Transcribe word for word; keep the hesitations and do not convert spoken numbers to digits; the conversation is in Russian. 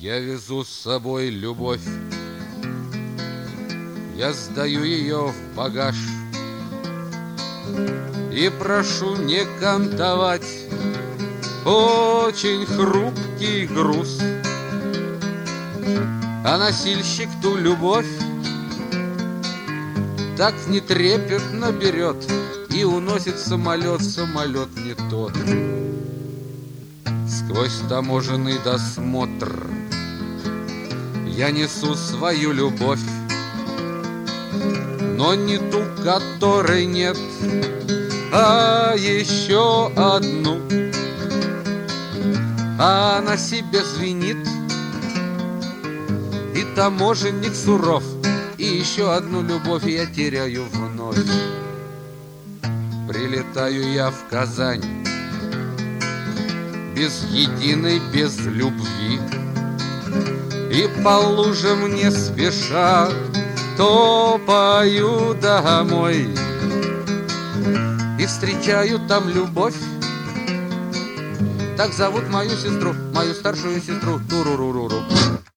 Я везу с собой любовь, я сдаю ее в багаж и прошу не кантовать очень хрупкий груз. А носильщик ту любовь так нетрепетно берет и уносит самолет, самолет не тот. Сквозь таможенный досмотр я несу свою любовь, но не ту, которой нет, а еще одну. А она себе звенит, и таможенник суров, и еще одну любовь я теряю вновь. Прилетаю я в Казань без единой, без любви, и по лужам не спеша топаю домой. И встречаю там любовь, так зовут мою сестру, мою старшую сестру Туруруруру.